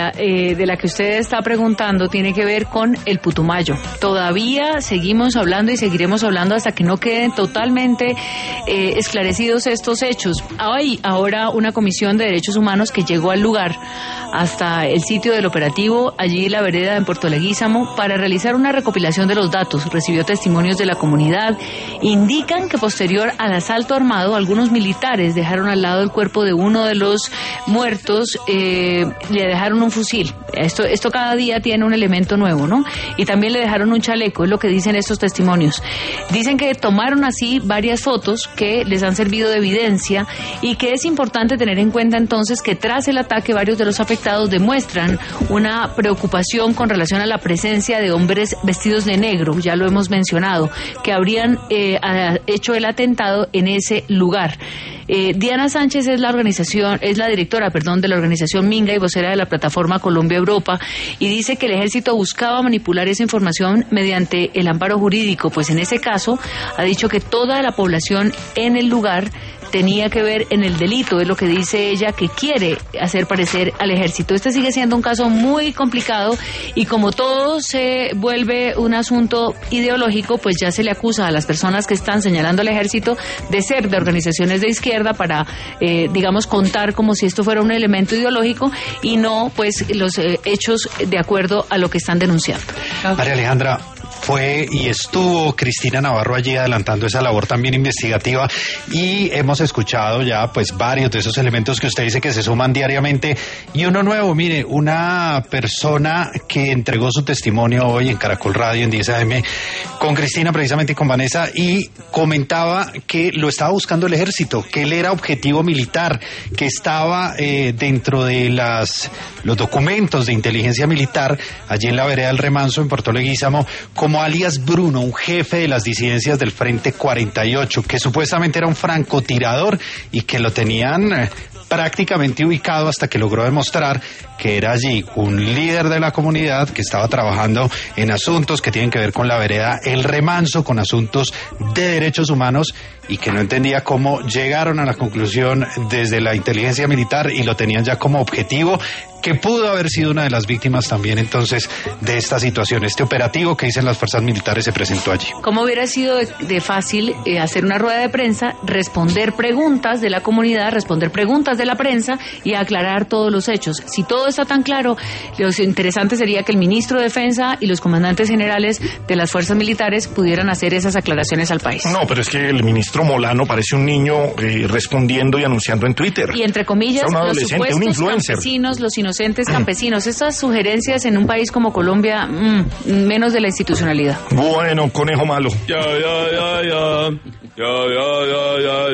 de la que usted está preguntando tiene que ver con el Putumayo. Todavía seguimos hablando y seguiremos hablando hasta que no queden totalmente esclarecidos estos hechos. Hay ahora una comisión de derechos humanos que llegó al lugar, hasta el sitio del operativo, allí la vereda en Puerto Leguízamo, para realizar una recopilación de los datos. Recibió testimonios de la comunidad. Indican que posterior al asalto armado, algunos militares dejaron al lado el cuerpo de uno de los muertos, le dejaron un fusil. Esto cada día tiene un elemento nuevo, ¿no? Y también le dejaron un chaleco, es lo que dicen estos testimonios. Dicen que tomaron así varias fotos que les han servido de evidencia y que es importante tener en cuenta entonces que tras el ataque varios de los afectados demuestran una preocupación con relación a la presencia de hombres vestidos de negro, ya lo hemos mencionado, que habrían hecho el atentado en ese lugar. Diana Sánchez es la directora de la organización Minga y vocera de la plataforma Colombia-Europa, y dice que el ejército buscaba manipular esa información mediante el amparo jurídico, pues en ese caso ha dicho que toda la población en el lugar tenía que ver en el delito, es lo que dice ella, que quiere hacer parecer al ejército. Este sigue siendo un caso muy complicado y como todo se vuelve un asunto ideológico, pues ya se le acusa a las personas que están señalando al ejército de ser de organizaciones de izquierda para, contar como si esto fuera un elemento ideológico y no, pues, los hechos de acuerdo a lo que están denunciando. María Alejandra, fue y estuvo Cristina Navarro allí adelantando esa labor también investigativa y hemos escuchado ya pues varios de esos elementos que usted dice que se suman diariamente y uno nuevo, mire, una persona que entregó su testimonio hoy en Caracol Radio en 10 AM con Cristina precisamente y con Vanessa y comentaba que lo estaba buscando el ejército, que él era objetivo militar, que estaba dentro de los documentos de inteligencia militar allí en la vereda del Remanso en Puerto Leguízamo como alias Bruno, un jefe de las disidencias del Frente 48, que supuestamente era un francotirador y que lo tenían prácticamente ubicado hasta que logró demostrar que era allí un líder de la comunidad que estaba trabajando en asuntos que tienen que ver con la vereda El Remanso, con asuntos de derechos humanos y que no entendía cómo llegaron a la conclusión desde la inteligencia militar y lo tenían ya como objetivo, que pudo haber sido una de las víctimas también entonces de esta situación. Este operativo que dicen las fuerzas militares se presentó allí. ¿Cómo hubiera sido de fácil hacer una rueda de prensa, responder preguntas de la comunidad, responder preguntas de la prensa y aclarar todos los hechos? Si todo está tan claro, lo interesante sería que el ministro de Defensa y los comandantes generales de las fuerzas militares pudieran hacer esas aclaraciones al país. No, pero es que el ministro Molano parece un niño respondiendo y anunciando en Twitter. Y entre comillas, los supuestos campesinos, los inocentes campesinos, estas sugerencias en un país como Colombia, menos de la institucionalidad. Bueno, conejo malo. Ya.